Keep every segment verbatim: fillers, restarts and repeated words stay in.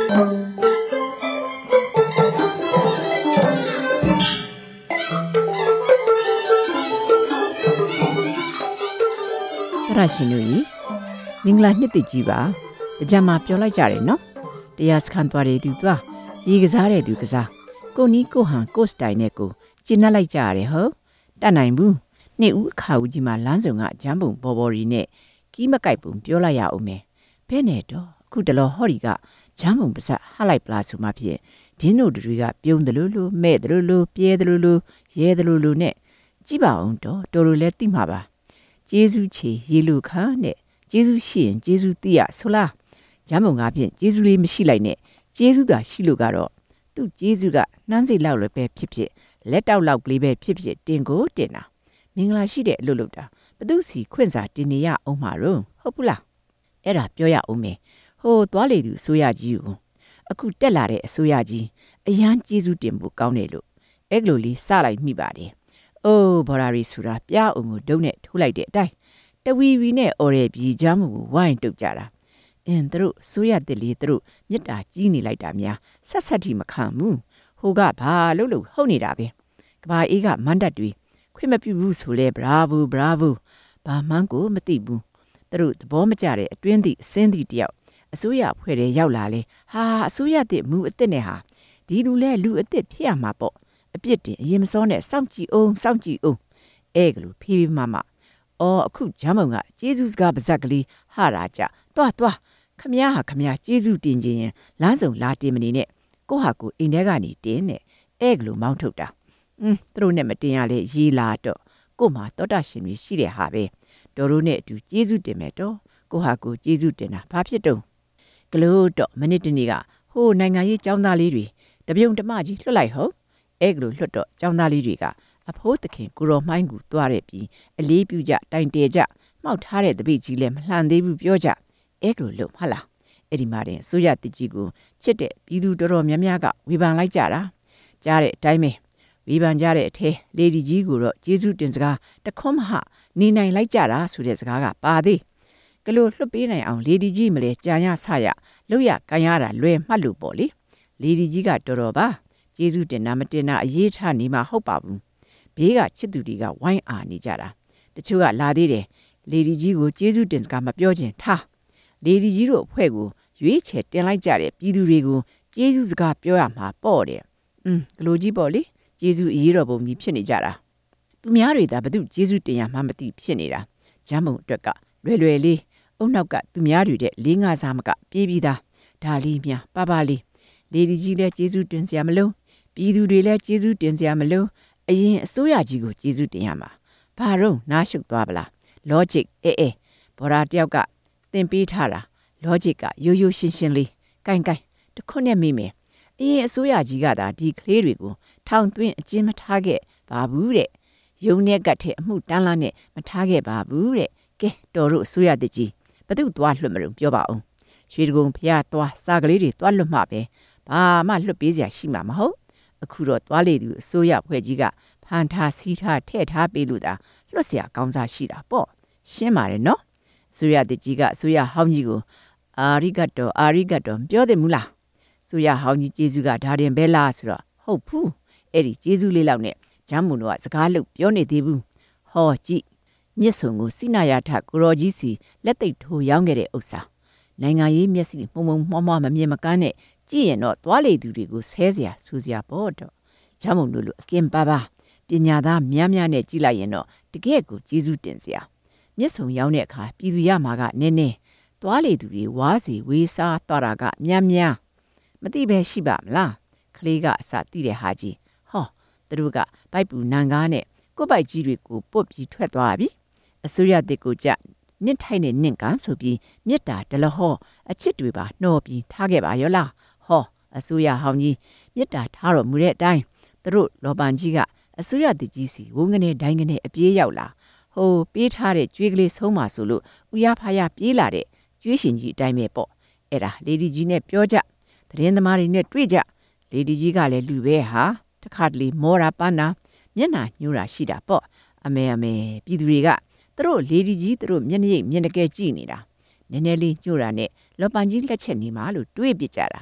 ရရှင်တို့ကြီးမင်္ဂလာနှစ်သစ်ကြီးပါကြမ်းမှာပြောလိုက်ကြတယ်နော်တရားစခန်းသွားတဲ့သူသွားရေကစားတဲ့သူကစားကိုနီးကိုဟန်ကိုစတိုင်နဲ့ကိုကျင်းနှက်လိုက်ကြရတယ်ဟုတ်တတ်နိုင်ဘူးနှစ်ဦးအခါဦးကြီးမှာလမ်းစုံကဂျမ်းပုံဘော်ဘော်ရီနဲ့ကီးမကိုက်ပုံပြောလိုက်ရအောင်မယ်ဘဲနဲ့တော့အခုတလောဟော်ရီကဂျမ်းပုံပါစဟလိုက်ပလားဆိုမှဖြစ်ဒင်းတို့တွေကပြုံးတယ်လို့လို့မဲ့တယ်လို့လို့ပြဲတယ်လို့လို့ရဲတယ်လို့လို့နဲ့ကြည့်ပါအောင်တော့တော်တော်လဲသိမှာပါကျေးဇူးချေရေလူခါနဲ့ကျေးဇူးရှိရင်ကျေးဇူးသိရဆိုလားဂျမ်းမုံကားဖြင့်ကျေးဇူးလေးမရှိလိုက်နဲ့ကျေးဇူးသာရှိလို့ကတော့သူ့ကျေးဇူးကနှမ်းစိတ်လောက်လည်းပဲဖြစ်ဖြစ်လက်တောက်လောက်ကလေးပဲဖြစ်ဖြစ်တင်ကိုတင်တာမင်္ဂလာရှိတဲ့အလုပ်လုပ်တာဘသူစီခွင့်စာတင်နေရအောင်မှာတော့ဟုတ်ဘူးလားအဲ့ဒါပြောရအောင်မယ်ဟိုသွားလေသူအစိုးရကြီးကိုအခုတက်လာတဲ့အစိုးရကြီးအရန်ကျေးဇူးတင်ဖို့ကောင်းတယ်လို့အဲ့လိုလေးစလိုက်မိပါတယ်အိုးဘော်ရာရီဆိုတာပြားအောင်ကိုဒုံနဲ့ထိုးလိုက်တဲ့အတိုင်းတဝီဝီနဲ့အော်ရဲပြီးဂျမ်းမှုကိုဝိုင်းတုတ်ကြတာအင်းတို့ဆိုရတဲ့လေတို့မြတ်တာကြီးနေလိုက်တာများဆက်ဆက်ထိမခံဘူးဟိုကဘာလို့လို့ဟုတ်နေတာပဲကဘာအေးကမန်တက်တွေခွင့်မပြုဘူးဆိုလဲဘရာဗူဘရာဗူဘာမှန်းကိုမသိဘူးတို့သဘောမကျတဲ့အတွင်းသည့်အစင်းသည့်တယောက်အစိုးရဖွဲ့တဲ့ရောက်လာလဲဟာအစိုးရတဲ့မူအစ်စ်နဲ့ဟာဒီလူလဲလူအစ်စ်ဖြစ်ရမှာပေါ့အပြစ်တင်အရင်မစောနဲ့စောင့်ကြည့်အောင်စောင့်ကြည့်အောင်အဲကလူဖေးဖေးမမအော်အခုဂျမ်းမုံကကျေးဇူးစကားပါဇက်ကလေးဟာရာကြတွားတွားခမည်းဟာခမည်းကျေးဇူးတင်ခြင်းရင်လမ်းစုံလာတင်မနေနဲ့ကိုဟာကိုအိမ်ထဲကနေတင်းနဲ့အဲကလူမောင်းထုတ်တာอืมသူတို့နဲ့မတင်ရလေရေးလာတော့ကိုမှတောတာရှင်ကြီးရှိတဲ့ဟာပဲတော်တို့နဲ့အတူကျေးဇူးတင်မယ်တော့ကိုဟာကိုကျေးဇူးတင်တာဘာဖြစ်တုံးကလို့တော့မနစ်တနေ့ကဟိုနိုင်ငံရေးចောင်းသားလေးတွေတပြုံတမကြီးလွှတ်လိုက်ဟုတ်အဲကလိုလွှတ်တော့ចောင်းသားလေးတွေကအဖိုးသခင်ကိုရောမိုင်းကူသွားတဲ့ပြီးအလေးပြုကြတိုင်တဲကြမှောက်ထားတဲ့တပိတ်ကြီးလည်းမလှန်သေးဘူးပြောကြအဲကလိုလို့ဟုတ်လားအဲ့ဒီမှာတင်ဆိုရတကြီးကိုချစ်တဲ့ပြည်သူတော်တော်များများကဝေဖန်လိုက်ကြတာကြားတဲ့အတိုင်းပဲဝေဖန်ကြတဲ့အထဲလေဒီကြီးကိုတော့ကျေးဇူးတင်စကားတခွန်းမဟနေနိုင်လိုက်ကြတာဆိုတဲ့စကားကပါသေးကလိုလွတ်ပေးနိုင်အောင်လေဒီကြီးမလဲကြာရဆရလောက်ရကန်ရတာလွယ်မှတ်လို့ပေါ့လေလေဒီကြီးကတော်တော်ပါကျေးဇူးတင်တာမတင်တာအရေးထားနေမှာဟုတ်ပါဘူးဘေးကချစ်သူတွေကဝိုင်းအာနေကြတာတချို့ကလာသေးတယ်လေဒီကြီးကိုကျေးဇူးတင်စကားမပြောချင်ထားလေဒီကြီးတို့အဖွဲ့ကိုရွေးချယ်တင်လိုက်ကြတဲ့ပြည်သူတွေကိုကျေးဇူးစကားပြောရမှာပေါ့တယ်อืมဒီလိုကြီးပေါ့လေကျေးဇူးအရေးတော်ပုံကြီးဖြစ်နေကြတာသူများတွေသာဘသူကျေးဇူးတင်ရမှမသိဖြစ်နေတာဂျမ်းမုံအတွက်ကလွယ်လွယ်လေးအုံနောက်ကသူများတွေတဲ့လေးငါးစားမကပြေးပြီးသားဒါလေးများပါပါလေးလေဒီကြီးလည်းကျေးဇူးတင်စရာမလိုပြည်သူတွေလည်းကျေးဇူးတင်စရာမလိုအရင်အစိုးရကြီးကိုကျေးဇူးတင်ရမှာဘာတော့နားရှုပ်သွားပလား logic အဲအဲဘော်ရာတယောက်ကသင်ပေးထားတာ logic ကရိုးရိုးရှင်းရှင်းလေးကိုင်ကိုင်တခွန်းနဲ့မိမယ်အရင်အစိုးရကြီးကသာဒီကလေးတွေကိုထောင်သွင်းအကျဉ်းမထားခဲ့ပါဘူးတဲ့ရုံနဲ့ကတ်ထဲအမှုတန်းလာနဲ့မထားခဲ့ပါဘူးတဲ့ကဲတော်တို့အစိုးရတကြီးဘသူသွားလွတ်မလို့ပြောပါအောင်ရွှေတကုံဖျားသွားစားကလေးတွေသွားလွတ်မှပဲဘာမှလွတ်ပေးစရာရှိမှာမဟုတ်အခုတော့သွားလေသူအစိုးရဖွဲ့ကြီးကဖန်ထားစီးထားထည့်ထားပေးလို့သာလွတ်เสียကောင်းစားရှိတာပေါ့ရှင်းပါတယ်နော်အစိုးရတကြီးကအစိုးရဟောင်းကြီးကိုအာရိဂတ်တော်အာရိဂတ်တော်ပြောတယ်မူလားအစိုးရဟောင်းကြီးကျေးဇူးကဒါတင်ပဲလားဆိုတော့ဟုတ်ဘူးအဲ့ဒီကျေးဇူးလေးလောက်နဲ့ဂျမ်းမွန်တို့ကစကားလို့ပြောနေသေးဘူးဟောကြည့်မြစ်ဆုံကိုစိနာရထကိုရောကြီးစီလက်သိပ်ထိုးရောင်းခဲ့တဲ့ဥစ္စာနိုင်ငံရေးမျက်စိမှုံမှုံမှောမှောမမြင်မကန်းနဲ့ကြည့်ရင်တော့သွားလေသူတွေကိုဆဲเสียဆူเสียပေါ့တော့ဂျမ်းမုံတို့လိုအကင်ပါပါပညာသားများများနဲ့ကြည့်လိုက်ရင်တော့တကယ့်ကိုကျေးဇူးတင်စရာမျက်စုံရောက်တဲ့အခါပြည်သူရမှာကနည်းနည်းသွားလေသူတွေဝါးစီဝေးစားတော့တာကများများမသိပဲရှိပါမလားကလေးကအစသိတဲ့ဟာကြီးဟောသူတို့ကဗိုက်ပူနန်ကားနဲ့ကိုယ်ပိုက်ကြီးတွေကိုပုတ်ပြီးထွက်သွားပြီအစိုးရတစ်ကိုကြနင့်ထိုက်နဲ့နင့်ကန်ဆိုပြီးမြစ်တာဒလဟောအချစ်တွေပါနှော်ပြီးထားခဲ့ပါရောလားဟောအစိုးရဟောင်းကြီးမြစ်တာထားတော်မူတဲ့အတိုင်းသူတို့လောပန်ကြီးကအစိုးရတကြီးစီဝုန်းကနေဒိုင်းကနေအပြေးရောက်လာဟိုပေးထားတဲ့ကြွေးကလေးဆုံးပါဆိုလို့ဦးရဖားရပြေးလာတဲ့ကြွေးရှင်ကြီးအတိုင်းပဲပေါ့အဲ့ဒါလေဒီကြီးနဲ့ပြောကြသတင်းသမားတွေနဲ့တွေ့ကြလေဒီကြီးကလည်းလူပဲဟာတခါတလေမောတာပန်းတာမျက်နှာညှိုးတာရှိတာပေါ့အမေအမေပြည်သူတွေကသူတို့လေဒီကြီးသူတို့မျက်နှာရိပ်မျက်နှာကဲကြည့်နေတာနည်းနည်းလေးညှို့တာနဲ့လောပန်ကြီးလက်ချက်နေမှာလို့တွေးပြကြတာ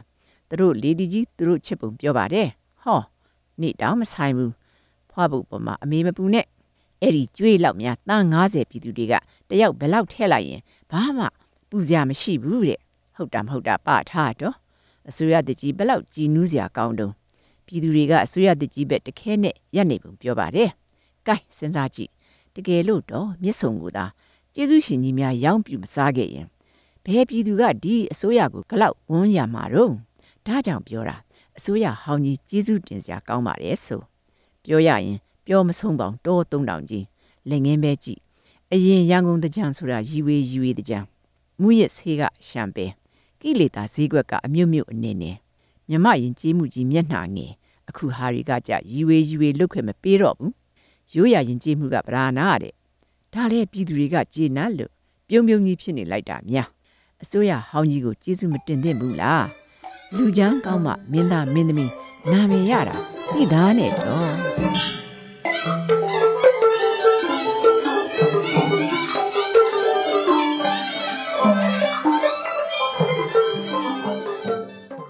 သူတို့လေဒီကြီးသူတို့ချစ်ပုံပြောပါတယ်ဟောနေတောင်မဆိုင်ဘူးဖွားဖို့ပေါ်မှာအမေမပူနဲ့အဲ့ဒီကျွေးလောက်များတန်း90ပြည်သူတွေကတယောက်ဘယ်လောက်ထဲလိုက်ရင်ဘာမှပူစရာမရှိဘူးတဲ့ဟုတ်တာမဟုတ်တာပထားတော့အစိုးရတကြီးဘယ်လောက်ကြည်နူးစရာကောင်းတုံးပြည်သူတွေကအစိုးရတကြီးပဲတခဲနဲ့ရက်နေပုံပြောပါတယ်ကဲစဉ်းစားကြည့်တကယ်လို့တော့မြစ်ဆုံကိုသာကျေးဇူးရှင်ကြီးများရောင်းပြမစားခဲ့ရင်ဘယ်ပြည်သူကဒီအစိုးရကိုဂလောက်ဝန်းရမှာတော့ဒါကြောင့်ပြောတာအစိုးရဟောင်းကြီးကျေးဇူးတင်စရာကောင်းပါတယ်ဆိုပြောရရင်ပြောမဆုံးပေါင်းတောသုံးတောင်ကြီးလက်ငင်းပဲကြည့်အရင်ရန်ကုန်တကြံဆိုတာရီဝေရီဝေတကြံမူရစ်ဆေးကရှမ်ပဲကိလေသာဈေးကွက်ကအမြုပ်မြုပ်အနေနဲ့မြမရင်ကြီးမှုကြီးမျက်နှာငယ်အခုဟာတွေကကြရီဝေရီဝေလုတ်ခွင့်မပေးတော့ဘူးရိုးရရင်ကြီးမှုကဗราနာတဲ့ဒါလည်းပြည်သူတွေကကျေနပ်လို့ပြုံပြုံကြီးဖြစ်နေလိုက်တာများအစိုးရဟောင်းကြီးကိုကျေးဇူးမတင်သင့်ဘူးလားလူချမ်းကောင်းမှမင်းသားမင်းသမီးနာမည်ရတာသိသားနဲ့တော့